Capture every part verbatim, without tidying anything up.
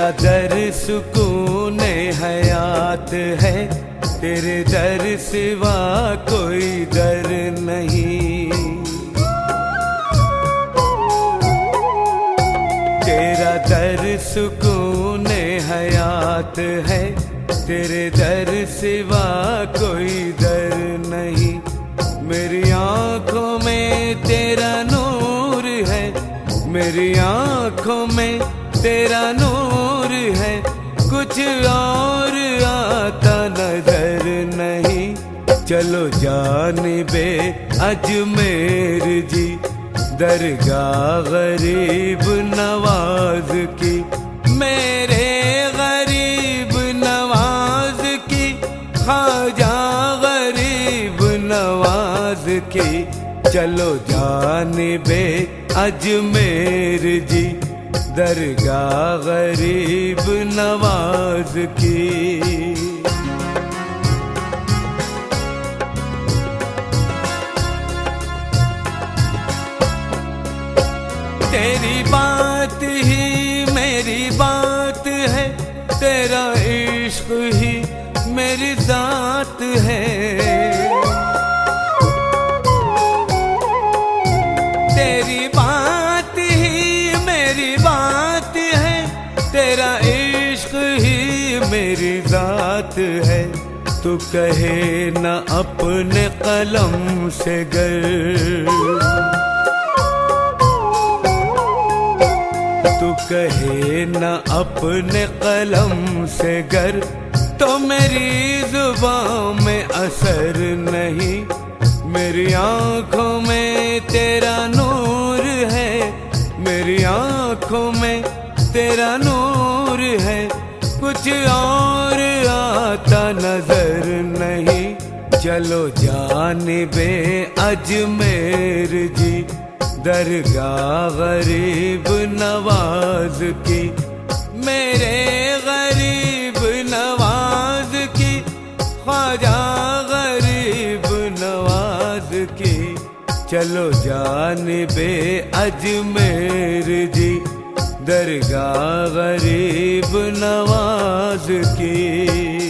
तेरा दर सुकून हयात है, तेरे दर सिवा कोई दर नहीं। तेरा दर सुकून हयात है, तेरे दर सिवा कोई दर नहीं। मेरी आँखों में तेरा नूर है, मेरी आँखों में तेरा नूर है, कुछ और आता नजर नहीं। चलो जानिबे अजमेर जी, दरगाह गरीब नवाज की, मेरे गरीब नवाज की, ख्वाजा गरीब नवाज की। चलो जानिबे अजमेर जी, दरगाह गरीब नवाज की। तेरी बात ही मेरी बात है, तेरा इश्क ही मेरी जात है। तेरी बात ही मेरी बात है, तेरा इश्क ही मेरी जात है। तू कहे न अपने कलम से गर, तू कहे न अपने कलम से गर, तो मेरी जुबान में असर नहीं। मेरी आँखों में तेरा नूर है, मेरी आँखों में तेरा नूर है, कुछ और आता नजर नहीं। चलो जानिबे अजमेर जी, दरगाह गरीब नवाज की, मेरे गरीब नवाज की, ख्वाजा गरीब नवाज की। चलो जानिबे अजमेर जी, दरगाह गरीब नवाज की।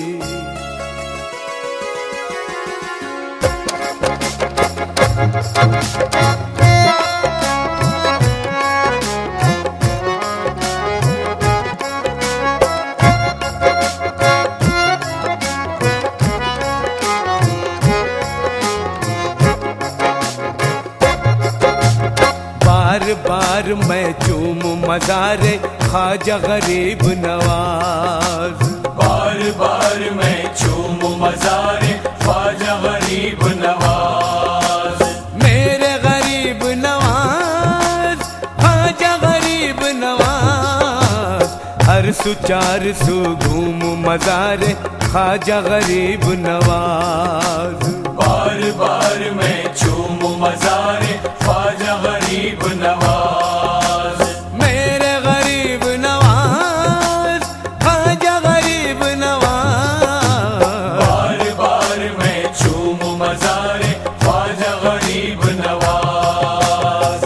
बार बार मैं चूम मज़ारे ख्वाजा गरीब नवाज, बार बार मैं चूम मज़ारे ख्वाजा गरीब नवाज। मेरे गरीब नवाज, ख्वाजा गरीब नवाज, हर सु चार सु घूम मज़ारे ख्वाजा गरीब नवाज। बार बार मैं चूम मज़ारे ख्वाजा गरीब नवाज। मेरे गरीब नवाज, ख्वाजा गरीब नवाज। बार बार मैं चूम मज़ारे ख्वाजा गरीब नवाज।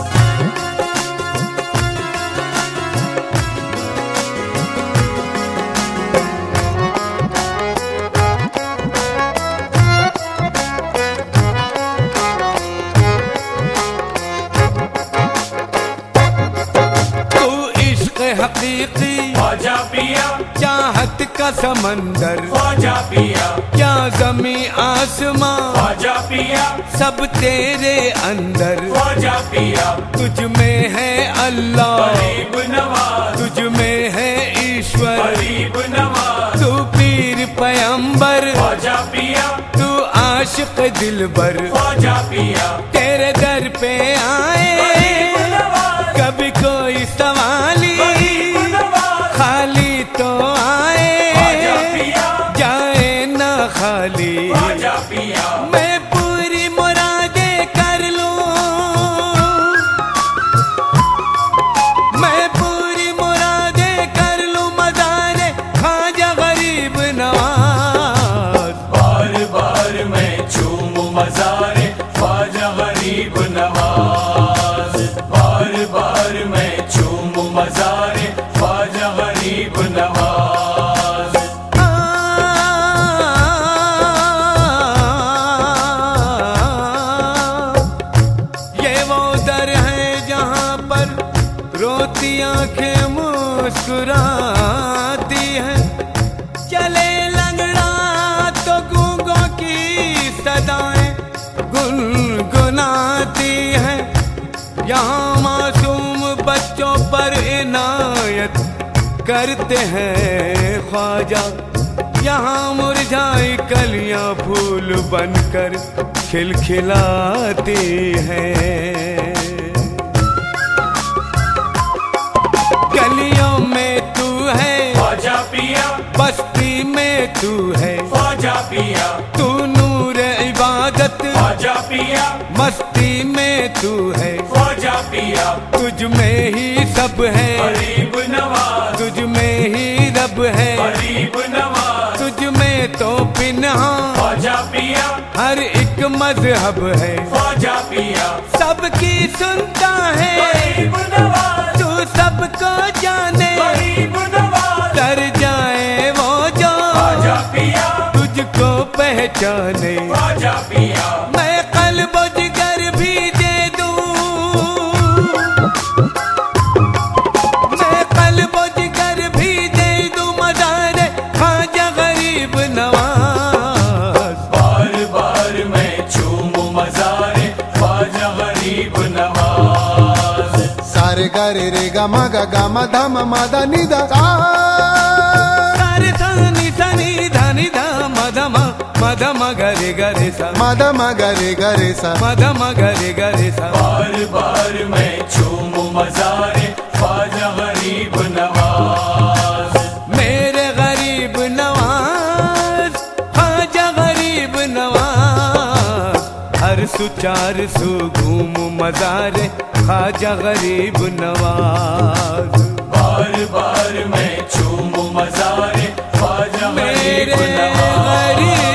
हकीकी ख्वाजा पिया, चाहत का समंदर ख्वाजा पिया, क्या ज़मी आसमां ख्वाजा पिया, सब तेरे अंदर। ख्वाजा पिया, तुझ में है अल्लाह गरीब नवाज, तुझ में है ईश्वर गरीब नवाज। तू पीर पैगंबर, ख्वाजा पिया, तू आशिक दिलबर। ख्वाजा पिया, तेरे दर पे आए कभी कोई सवाली, खाली तो आए जाए ना खाली। ख्वाजा पिया, मैं पूरी मुरादे कर लूं, मैं पूरी मुरादे कर लूं मज़ारे ख्वाजा गरीब नवाज। बार बार मैं चूम मज़ारे ख्वाजा गरीब नवाज। बार बार मैं चूम मज़ारे ख्वाजा गरीब नवाज। आंखें मुस्कुराती हैं, चले लंगड़ा तो गूंगों की सदाएं गुनगुनाती हैं। यहाँ मासूम बच्चों पर इनायत करते हैं ख्वाजा, यहाँ मुरझाई कलियां फूल बनकर खिलखिलाती हैं। गलियों में तू है ख्वाजा पिया, बस्ती में तू है ख्वाजा पिया, तू नूर इबादत, ख्वाजा पिया, मस्ती में तू है ख्वाजा पिया, तुझ में ही सब है, गरीब नवाज, तुझ में ही रब है, गरीब नवाज, तुझ में तो पिन्हा ख्वाजा पिया, हर एक मजहब है, ख्वाजा पिया, सबकी सुनता है, गरीब नवाज, तू सबको जाने, गरीब नवाज, डर जाए वो जो ख्वाजा पिया, तुझको पहचाने। ख्वाजा पिया, मैं कल्ब जिगर भी दे दूं, मैं कल्ब जिगर भी दे दूं, मज़ारे ख्वाजा गरीब नवाज। बार बार मैं चूमूं मज़ारे ख्वाजा गरीब नवाज। सारे गरे रे गा मा गा गा मा धा मा मा धा नि धा सा, सारे धनी धनी धनी धा मध म मध म गरे गरे सा, मा धा मा गा रे गा रे सा। मध म गरे गरे सा। बार बार मैं चूमूं मज़ारे ख्वाजा गरीब नवाज। मेरे गरीब नवाज, ख्वाजा गरीब नवाज, हर सुचार सु घूम मज़ारे ख्वाजा गरीब नवाज। बार बार मैं चूमूं मज़ारे ख्वाजा मेरे गरीब नवाज। गरीब